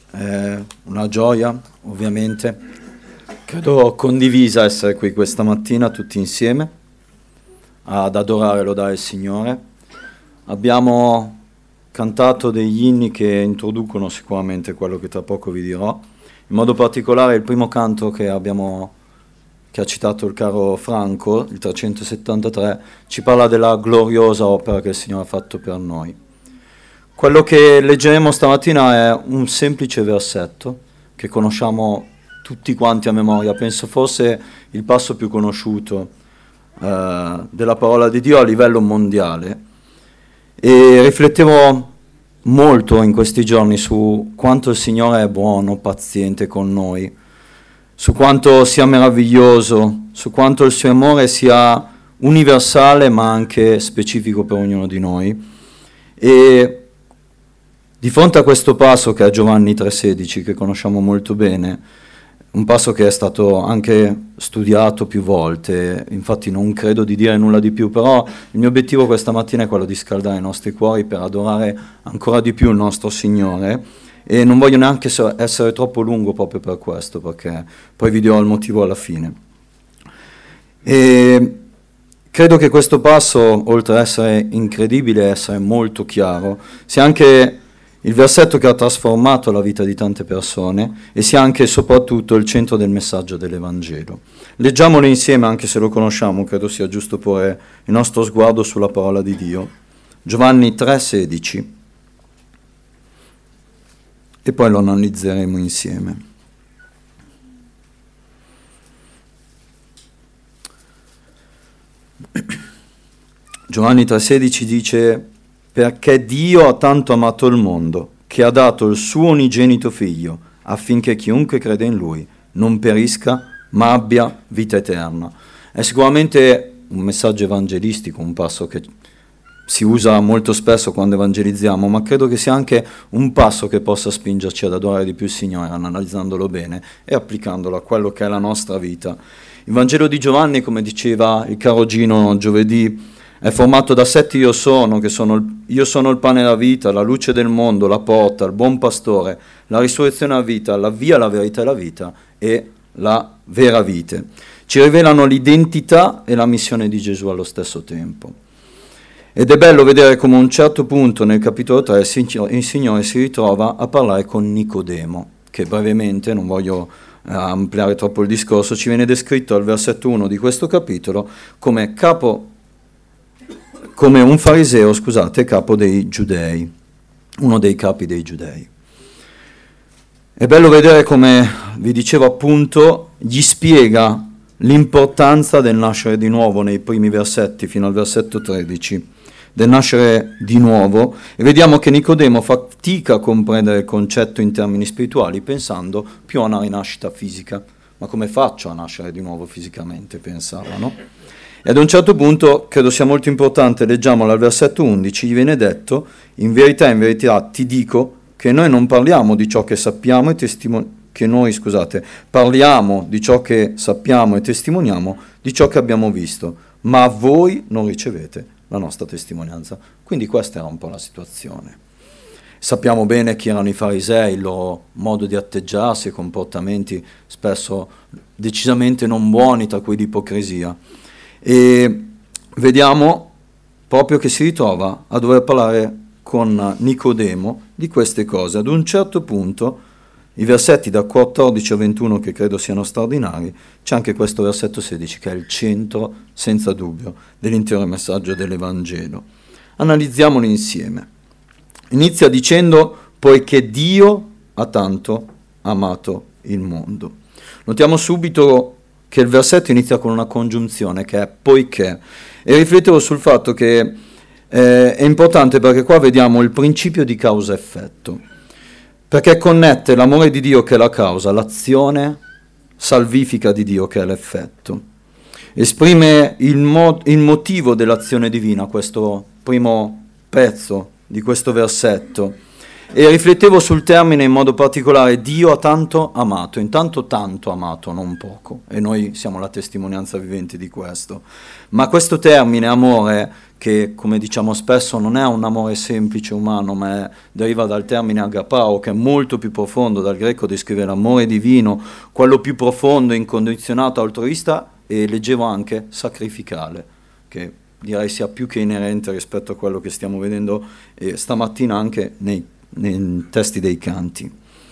È una gioia, ovviamente, credo condivisa essere qui questa mattina tutti insieme ad adorare e lodare il Signore. Abbiamo cantato degli inni che introducono sicuramente quello che tra poco vi dirò. In modo particolare il primo canto che ha citato il caro Franco, il 373, ci parla della gloriosa opera che il Signore ha fatto per noi. Quello che leggeremo stamattina è un semplice versetto che conosciamo tutti quanti a memoria, penso fosse il passo più conosciuto della parola di Dio a livello mondiale, e riflettevo molto in questi giorni su quanto il Signore è buono, paziente con noi, su quanto sia meraviglioso, su quanto il suo amore sia universale ma anche specifico per ognuno di noi. E di fronte a questo passo che è Giovanni 3,16, che conosciamo molto bene, un passo che è stato anche studiato più volte, infatti non credo di dire nulla di più, però il mio obiettivo questa mattina è quello di scaldare i nostri cuori per adorare ancora di più il nostro Signore, e non voglio neanche essere troppo lungo proprio per questo, perché poi vi dirò il motivo alla fine. E credo che questo passo, oltre ad essere incredibile, essere molto chiaro, sia anche il versetto che ha trasformato la vita di tante persone e sia anche e soprattutto il centro del messaggio dell'Evangelo. Leggiamolo insieme, anche se lo conosciamo, credo sia giusto porre il nostro sguardo sulla parola di Dio. Giovanni 3,16, e poi lo analizzeremo insieme. Giovanni 3,16 dice: perché Dio ha tanto amato il mondo, che ha dato il suo unigenito figlio, affinché chiunque crede in lui non perisca, ma abbia vita eterna. È sicuramente un messaggio evangelistico, un passo che si usa molto spesso quando evangelizziamo, ma credo che sia anche un passo che possa spingerci ad adorare di più il Signore, analizzandolo bene e applicandolo a quello che è la nostra vita. Il Vangelo di Giovanni, come diceva il caro Gino giovedì, è formato da 7 io sono, io sono il pane della vita, la luce del mondo, la porta, il buon pastore, la risurrezione alla vita, la via, la verità e la vita, e la vera vite. Ci rivelano l'identità e la missione di Gesù allo stesso tempo. Ed è bello vedere come a un certo punto nel capitolo 3 il Signore si ritrova a parlare con Nicodemo, che brevemente, non voglio ampliare troppo il discorso, ci viene descritto al versetto 1 di questo capitolo come un fariseo, capo dei giudei, uno dei capi dei giudei. È bello vedere come, vi dicevo appunto, gli spiega l'importanza del nascere di nuovo nei primi versetti fino al versetto 13, del nascere di nuovo, e vediamo che Nicodemo fatica a comprendere il concetto in termini spirituali, pensando più a una rinascita fisica. Ma come faccio a nascere di nuovo fisicamente, pensava, no? E ad un certo punto, credo sia molto importante, leggiamolo al versetto 11, gli viene detto: in verità ti dico che noi non parliamo di ciò che sappiamo parliamo di ciò che sappiamo e testimoniamo di ciò che abbiamo visto, ma voi non ricevete la nostra testimonianza. Quindi questa era un po' la situazione. Sappiamo bene chi erano i farisei, il loro modo di atteggiarsi, comportamenti spesso decisamente non buoni, tra cui l'ipocrisia. E vediamo proprio che si ritrova a dover parlare con Nicodemo di queste cose. Ad un certo punto, i versetti da 14 a 21, che credo siano straordinari, c'è anche questo versetto 16, che è il centro, senza dubbio, dell'intero messaggio dell'Evangelo. Analizziamolo insieme. Inizia dicendo: poiché Dio ha tanto amato il mondo. Notiamo subito che il versetto inizia con una congiunzione che è poiché, e riflettevo sul fatto che è importante, perché qua vediamo il principio di causa-effetto, perché connette l'amore di Dio che è la causa, l'azione salvifica di Dio che è l'effetto. Esprime il motivo dell'azione divina, questo primo pezzo di questo versetto, E riflettevo sul termine in modo particolare, Dio ha tanto amato, intanto tanto amato, non poco, e noi siamo la testimonianza vivente di questo. Ma questo termine, amore, che come diciamo spesso non è un amore semplice umano, ma deriva dal termine agapao, che è molto più profondo, dal greco descrive l'amore divino, quello più profondo, incondizionato, altruista, e leggevo anche sacrificale, che direi sia più che inerente rispetto a quello che stiamo vedendo stamattina anche nei testi dei canti.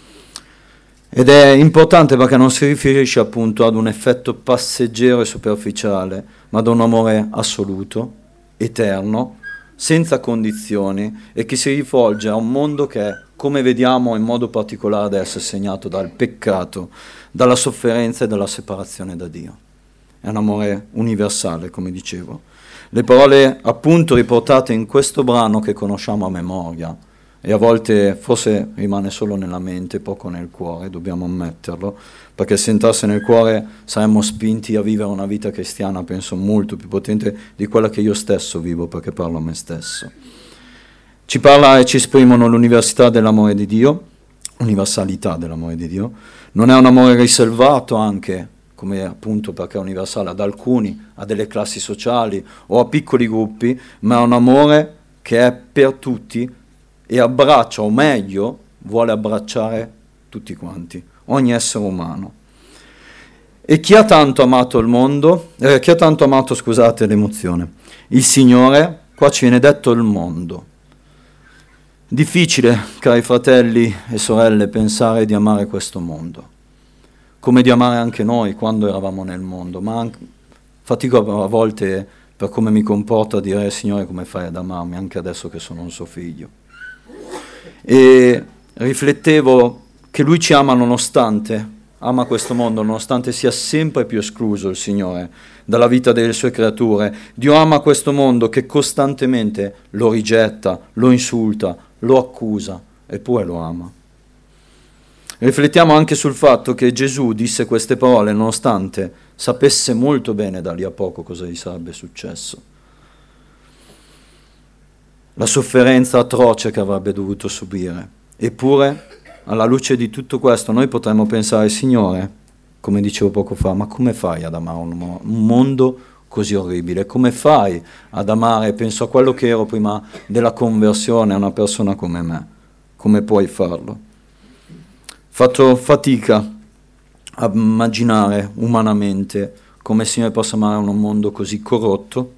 Ed è importante perché non si riferisce appunto ad un effetto passeggero e superficiale, ma ad un amore assoluto, eterno, senza condizioni, e che si rivolge a un mondo che, come vediamo in modo particolare adesso, è segnato dal peccato, dalla sofferenza e dalla separazione da Dio. È un amore universale, come dicevo. Le parole appunto riportate in questo brano che conosciamo a memoria, e a volte forse rimane solo nella mente, poco nel cuore, dobbiamo ammetterlo, perché se entrasse nel cuore saremmo spinti a vivere una vita cristiana, penso, molto più potente di quella che io stesso vivo, perché parlo a me stesso. Ci parla e ci esprimono l'universalità dell'amore di Dio, universalità dell'amore di Dio. Non è un amore riservato anche, come appunto perché è universale, ad alcuni, a delle classi sociali o a piccoli gruppi, ma è un amore che è per tutti, e abbraccia, o meglio, vuole abbracciare tutti quanti, ogni essere umano. E chi ha tanto amato il mondo, chi ha tanto amato, scusate l'emozione, il Signore, qua ci viene detto il mondo. Difficile, cari fratelli e sorelle, pensare di amare questo mondo, come di amare anche noi quando eravamo nel mondo, ma anche, fatico a volte per come mi comporto a dire, Signore, come fai ad amarmi, anche adesso che sono un suo figlio. E riflettevo che lui ci ama nonostante, ama questo mondo, nonostante sia sempre più escluso il Signore dalla vita delle sue creature. Dio ama questo mondo che costantemente lo rigetta, lo insulta, lo accusa, eppure lo ama. Riflettiamo anche sul fatto che Gesù disse queste parole nonostante sapesse molto bene da lì a poco cosa gli sarebbe successo. La sofferenza atroce che avrebbe dovuto subire. Eppure, alla luce di tutto questo, noi potremmo pensare, Signore, come dicevo poco fa, ma come fai ad amare un mondo così orribile? Come fai ad amare, penso a quello che ero prima della conversione, a una persona come me? Come puoi farlo? Faccio fatica a immaginare umanamente come il Signore possa amare un mondo così corrotto,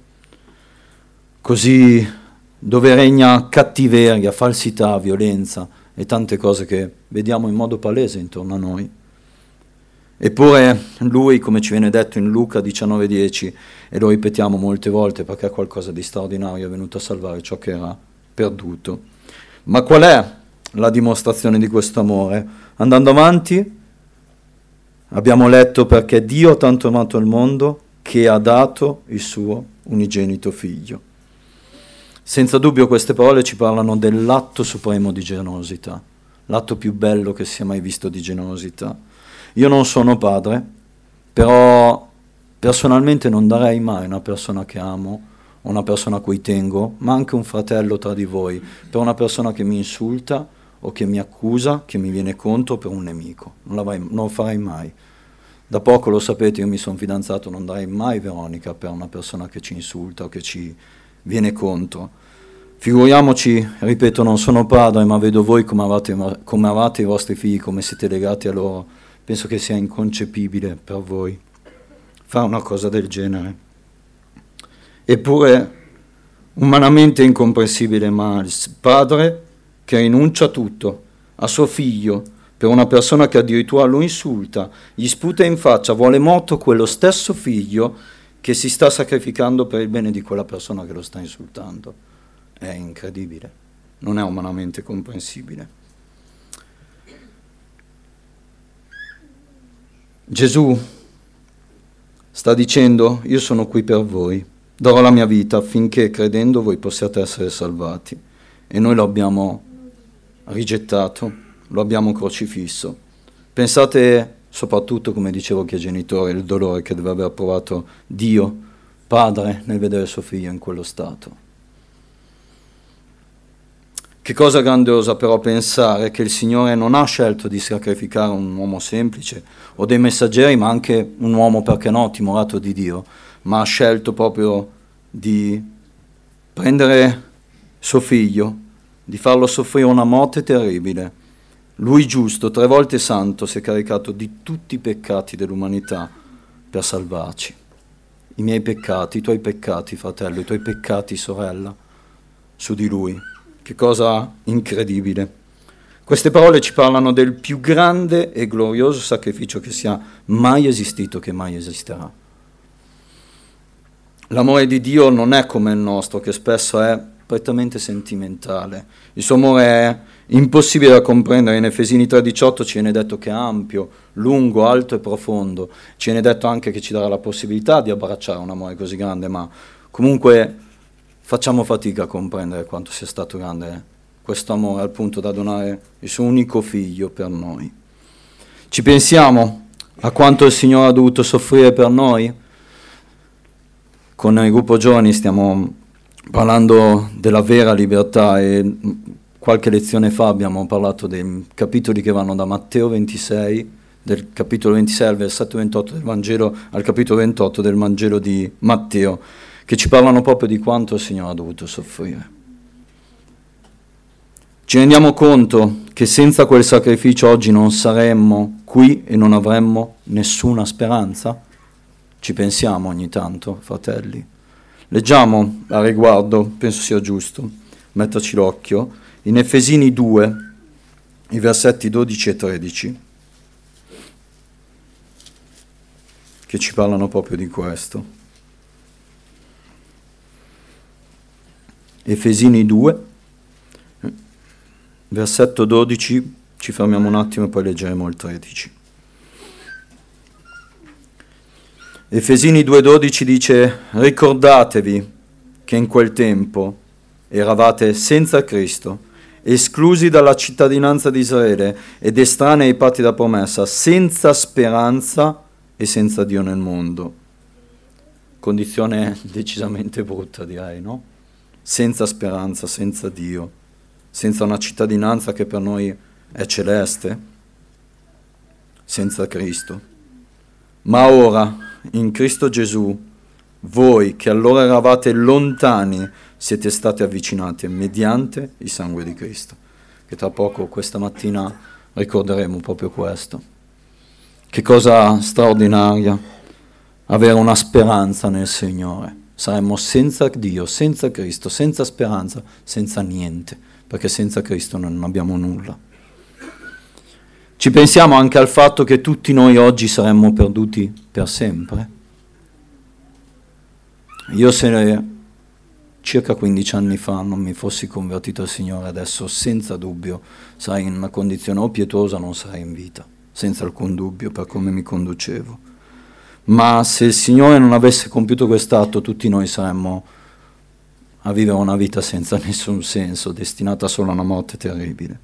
così dove regna cattiveria, falsità, violenza e tante cose che vediamo in modo palese intorno a noi. Eppure lui, come ci viene detto in Luca 19,10, e lo ripetiamo molte volte perché è qualcosa di straordinario, è venuto a salvare ciò che era perduto. Ma qual è la dimostrazione di questo amore? Andando avanti, abbiamo letto perché Dio ha tanto amato il mondo che ha dato il suo unigenito figlio. Senza dubbio queste parole ci parlano dell'atto supremo di generosità, l'atto più bello che sia mai visto di generosità. Io non sono padre, però personalmente non darei mai una persona che amo, o una persona a cui tengo, ma anche un fratello tra di voi, per una persona che mi insulta o che mi accusa, che mi viene contro per un nemico. Non lo farei mai. Da poco lo sapete, io mi sono fidanzato, non darei mai Veronica per una persona che ci insulta o che ci viene contro. Figuriamoci, ripeto, non sono padre, ma vedo voi come amate i vostri figli, come siete legati a loro. Penso che sia inconcepibile per voi fare una cosa del genere. Eppure, umanamente incomprensibile, ma il padre che rinuncia a tutto, a suo figlio, per una persona che addirittura lo insulta, gli sputa in faccia, vuole morto quello stesso figlio che si sta sacrificando per il bene di quella persona che lo sta insultando. È incredibile, non è umanamente comprensibile. Gesù sta dicendo, io sono qui per voi, darò la mia vita affinché credendo voi possiate essere salvati. E noi lo abbiamo rigettato, lo abbiamo crocifisso. Pensate soprattutto, come dicevo che ai genitori, il dolore che deve aver provato Dio, Padre, nel vedere suo figlio in quello stato. Che cosa grandiosa però pensare che il Signore non ha scelto di sacrificare un uomo semplice o dei messaggeri, ma anche un uomo, perché no, timorato di Dio, ma ha scelto proprio di prendere suo figlio, di farlo soffrire una morte terribile. Lui giusto, 3 volte santo, si è caricato di tutti i peccati dell'umanità per salvarci. I miei peccati, i tuoi peccati, fratello, i tuoi peccati, sorella, su di lui. Che cosa incredibile. Queste parole ci parlano del più grande e glorioso sacrificio che sia mai esistito, che mai esisterà. L'amore di Dio non è come il nostro, che spesso è prettamente sentimentale. Il suo amore è impossibile da comprendere. In Efesini 3,18 ci viene detto che è ampio, lungo, alto e profondo. Ci viene detto anche che ci darà la possibilità di abbracciare un amore così grande, ma comunque facciamo fatica a comprendere quanto sia stato grande questo amore al punto da donare il suo unico figlio per noi. Ci pensiamo a quanto il Signore ha dovuto soffrire per noi? Con il gruppo giovani stiamo parlando della vera libertà e qualche lezione fa abbiamo parlato dei capitoli che vanno da Matteo 26, del capitolo 26 al versetto 28 del Vangelo, al capitolo 28 del Vangelo di Matteo, che ci parlano proprio di quanto il Signore ha dovuto soffrire. Ci rendiamo conto che senza quel sacrificio oggi non saremmo qui e non avremmo nessuna speranza? Ci pensiamo ogni tanto, fratelli. Leggiamo a riguardo, penso sia giusto metterci l'occhio, in Efesini 2, i versetti 12 e 13, che ci parlano proprio di questo. Efesini 2, versetto 12, ci fermiamo un attimo e poi leggeremo il 13. Efesini 2,12 dice: ricordatevi che in quel tempo eravate senza Cristo, esclusi dalla cittadinanza di Israele ed estranei ai patti da promessa, senza speranza e senza Dio nel mondo. Condizione decisamente brutta, direi, no? Senza speranza, senza Dio, senza una cittadinanza che per noi è celeste, senza Cristo. Ma ora, in Cristo Gesù, voi che allora eravate lontani, siete stati avvicinati mediante il sangue di Cristo. Che tra poco, questa mattina, ricorderemo proprio questo. Che cosa straordinaria avere una speranza nel Signore. Saremmo senza Dio, senza Cristo, senza speranza, senza niente, perché senza Cristo non abbiamo nulla. Ci pensiamo anche al fatto che tutti noi oggi saremmo perduti per sempre. Io se circa 15 anni fa non mi fossi convertito al Signore, adesso senza dubbio sarei in una condizione o pietosa o non sarei in vita, senza alcun dubbio per come mi conducevo. Ma se il Signore non avesse compiuto quest'atto, tutti noi saremmo a vivere una vita senza nessun senso, destinata solo a una morte terribile.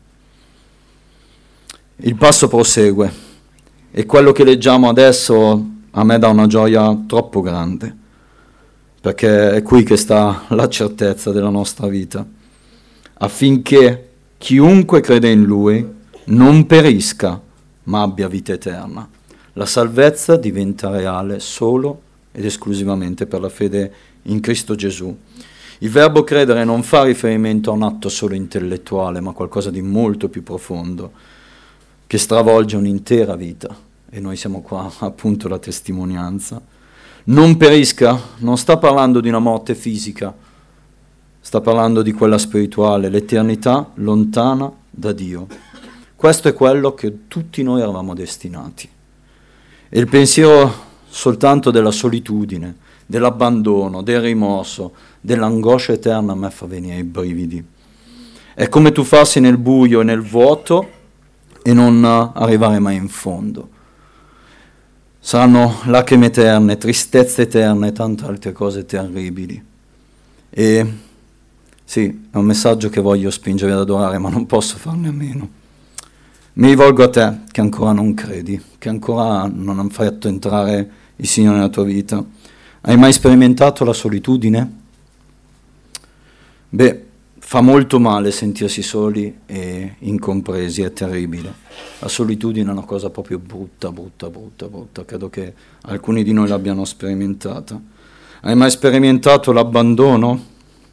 Il passo prosegue e quello che leggiamo adesso a me dà una gioia troppo grande, perché è qui che sta la certezza della nostra vita, affinché chiunque crede in Lui non perisca, ma abbia vita eterna. La salvezza diventa reale solo ed esclusivamente per la fede in Cristo Gesù. Il verbo credere non fa riferimento a un atto solo intellettuale, ma qualcosa di molto più profondo, che stravolge un'intera vita. E noi siamo qua appunto la testimonianza. Non perisca, non sta parlando di una morte fisica, sta parlando di quella spirituale, l'eternità lontana da Dio. Questo è quello che tutti noi eravamo destinati. E il pensiero soltanto della solitudine, dell'abbandono, del rimorso, dell'angoscia eterna a me fa venire i brividi. È come tuffarsi nel buio e nel vuoto e non arrivare mai in fondo. Saranno lacrime eterne, tristezze eterne e tante altre cose terribili. E sì, è un messaggio che voglio spingere ad adorare, ma non posso farne a meno. Mi rivolgo a te che ancora non credi, che ancora non hai fatto entrare il Signore nella tua vita. Hai mai sperimentato la solitudine? Beh, fa molto male sentirsi soli e incompresi, è terribile. La solitudine è una cosa proprio brutta, credo che alcuni di noi l'abbiano sperimentata. Hai mai sperimentato l'abbandono?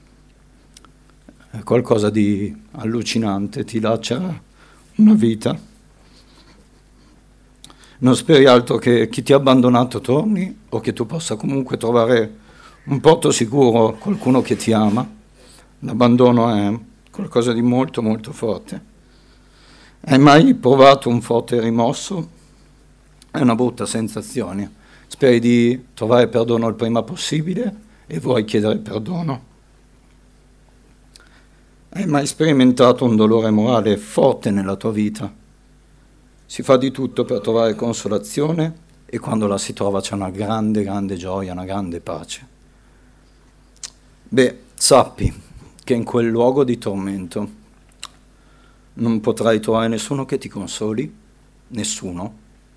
È qualcosa di allucinante, ti lacera una vita. Non speri altro che chi ti ha abbandonato torni o che tu possa comunque trovare un porto sicuro, qualcuno che ti ama. L'abbandono è qualcosa di molto forte. Hai mai provato un forte rimosso? È una brutta sensazione. Speri di trovare perdono il prima possibile e vuoi chiedere perdono. Hai mai sperimentato un dolore morale forte nella tua vita? Si fa di tutto per trovare consolazione e quando la si trova c'è una grande gioia, una grande pace. Beh, sappi che in quel luogo di tormento non potrai trovare nessuno che ti consoli, nessuno.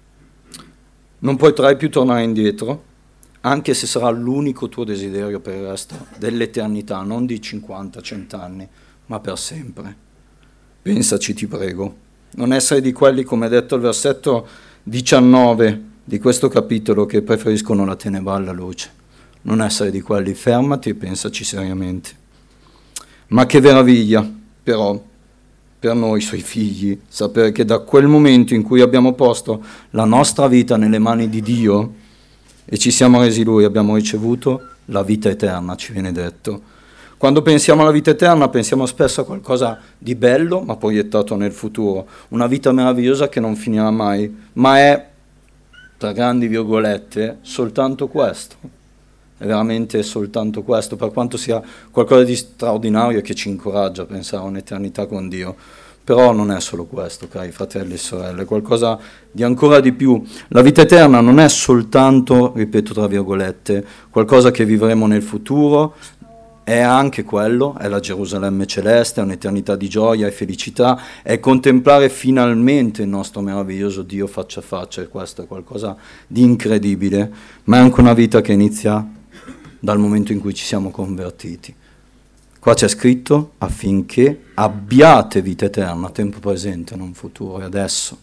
Non potrai più tornare indietro, anche se sarà l'unico tuo desiderio per il resto dell'eternità, non di 50, 100 anni, ma per sempre. Pensaci, ti prego. Non essere di quelli, come detto il versetto 19 di questo capitolo, che preferiscono la tenebra alla luce. Non essere di quelli, fermati e pensaci seriamente. Ma che meraviglia, però, per noi, suoi figli, sapere che da quel momento in cui abbiamo posto la nostra vita nelle mani di Dio e ci siamo resi Lui, abbiamo ricevuto la vita eterna, ci viene detto. Quando pensiamo alla vita eterna pensiamo spesso a qualcosa di bello ma proiettato nel futuro, una vita meravigliosa che non finirà mai, ma è, tra grandi virgolette, soltanto questo, è veramente soltanto questo, per quanto sia qualcosa di straordinario che ci incoraggia a pensare a un'eternità con Dio, però non è solo questo, cari fratelli e sorelle, è qualcosa di ancora di più. La vita eterna non è soltanto, ripeto tra virgolette, qualcosa che vivremo nel futuro, è anche quello, è la Gerusalemme celeste, è un'eternità di gioia e felicità, è contemplare finalmente il nostro meraviglioso Dio faccia a faccia, e questo è qualcosa di incredibile, ma è anche una vita che inizia dal momento in cui ci siamo convertiti. Qua c'è scritto affinché abbiate vita eterna, tempo presente, non futuro, e adesso.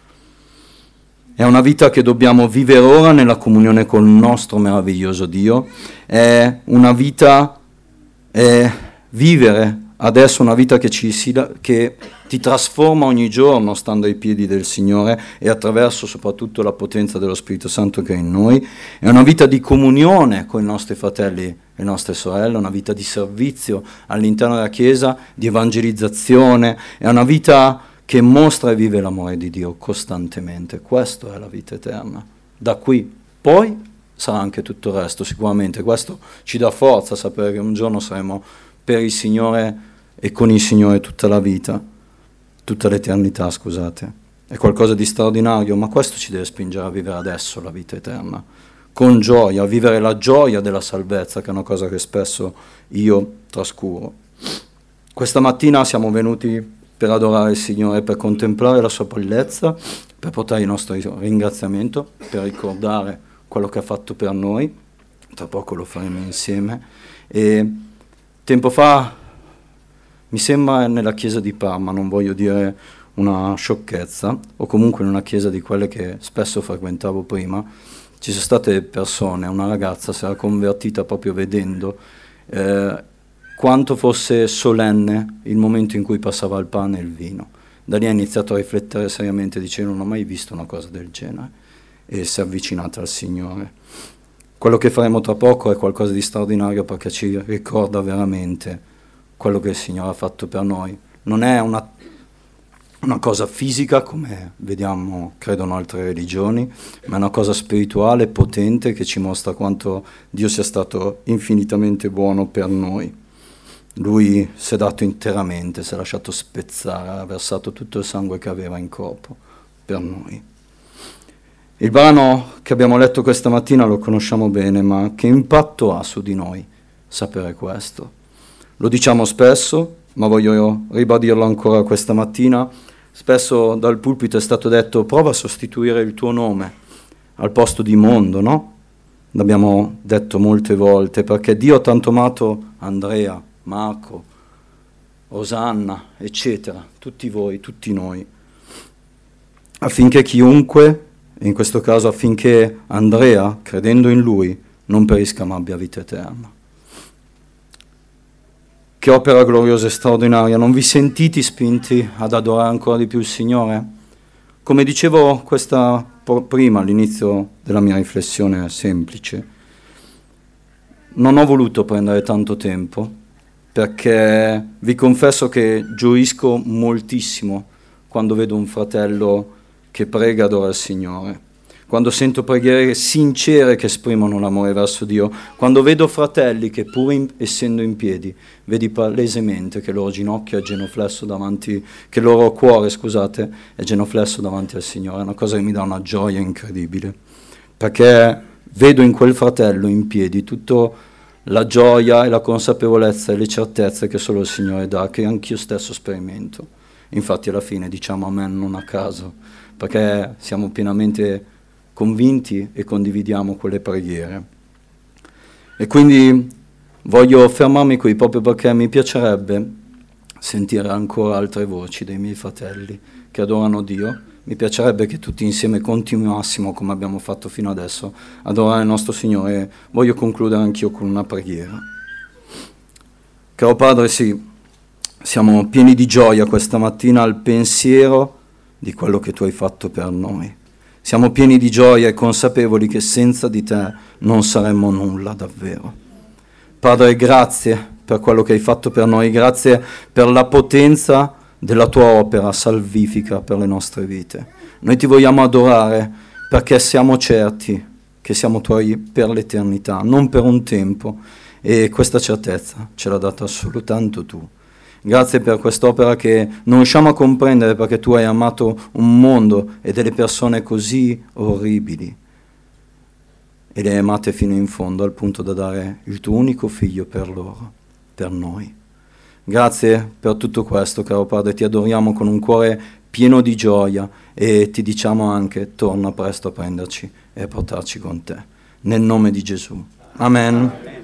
È una vita che dobbiamo vivere ora nella comunione con il nostro meraviglioso Dio, è una vita... vivere adesso una vita che ti trasforma ogni giorno stando ai piedi del Signore e attraverso soprattutto la potenza dello Spirito Santo che è in noi, è una vita di comunione con i nostri fratelli e le nostre sorelle, una vita di servizio all'interno della Chiesa, di evangelizzazione, è una vita che mostra e vive l'amore di Dio costantemente. Questa è la vita eterna. Da qui poi sarà anche tutto il resto, sicuramente. Questo ci dà forza a sapere che un giorno saremo per il Signore e con il Signore tutta la vita, tutta l'eternità, scusate. È qualcosa di straordinario, ma questo ci deve spingere a vivere adesso la vita eterna, con gioia, a vivere la gioia della salvezza, che è una cosa che spesso io trascuro. Questa mattina siamo venuti per adorare il Signore, per contemplare la sua bellezza, per portare il nostro ringraziamento, per ricordare quello che ha fatto per noi, tra poco lo faremo insieme. E tempo fa, mi sembra nella chiesa di Parma, non voglio dire una sciocchezza, o comunque in una chiesa di quelle che spesso frequentavo prima, ci sono state persone, una ragazza si era convertita proprio vedendo quanto fosse solenne il momento in cui passava il pane e il vino. Da lì ha iniziato a riflettere seriamente, dicendo non ho mai visto una cosa del genere, e si è avvicinata al Signore. Quello che faremo tra poco è qualcosa di straordinario perché ci ricorda veramente quello che il Signore ha fatto per noi. Non è una cosa fisica come vediamo, credono altre religioni, ma è una cosa spirituale, potente, che ci mostra quanto Dio sia stato infinitamente buono per noi. Lui si è dato interamente, si è lasciato spezzare, ha versato tutto il sangue che aveva in corpo per noi. Il brano che abbiamo letto questa mattina lo conosciamo bene, ma che impatto ha su di noi sapere questo? Lo diciamo spesso, ma voglio ribadirlo ancora questa mattina. Spesso dal pulpito è stato detto prova a sostituire il tuo nome al posto di mondo, no? L'abbiamo detto molte volte, perché Dio ha tanto amato Andrea, Marco, Osanna, eccetera, tutti voi, tutti noi, affinché chiunque, in questo caso affinché Andrea, credendo in lui, non perisca ma abbia vita eterna. Che opera gloriosa e straordinaria, non vi sentite spinti ad adorare ancora di più il Signore? Come dicevo prima all'inizio della mia riflessione semplice, non ho voluto prendere tanto tempo perché vi confesso che gioisco moltissimo quando vedo un fratello che prega e adora il Signore, quando sento preghiere sincere che esprimono l'amore verso Dio, quando vedo fratelli che pur essendo in piedi, vedi palesemente che il loro ginocchio è genuflesso davanti, che il loro cuore, scusate, è genuflesso davanti al Signore, è una cosa che mi dà una gioia incredibile, perché vedo in quel fratello in piedi tutta la gioia e la consapevolezza e le certezze che solo il Signore dà, che anch'io stesso sperimento. Infatti alla fine diciamo amen non a caso, perché siamo pienamente convinti e condividiamo quelle preghiere. E quindi voglio fermarmi qui proprio perché mi piacerebbe sentire ancora altre voci dei miei fratelli che adorano Dio. Mi piacerebbe che tutti insieme continuassimo, come abbiamo fatto fino adesso, ad adorare il nostro Signore. Voglio concludere anch'io con una preghiera. Caro Padre, sì, siamo pieni di gioia questa mattina al pensiero di quello che Tu hai fatto per noi. Siamo pieni di gioia e consapevoli che senza di Te non saremmo nulla davvero. Padre, grazie per quello che hai fatto per noi, grazie per la potenza della Tua opera salvifica per le nostre vite. Noi Ti vogliamo adorare perché siamo certi che siamo Tuoi per l'eternità, non per un tempo, e questa certezza ce l'ha data soltanto Tu. Grazie per quest'opera che non riusciamo a comprendere perché Tu hai amato un mondo e delle persone così orribili e le hai amate fino in fondo al punto da dare il Tuo unico Figlio per loro, per noi. Grazie per tutto questo, caro Padre, Ti adoriamo con un cuore pieno di gioia e Ti diciamo anche torna presto a prenderci e a portarci con Te. Nel nome di Gesù. Amen.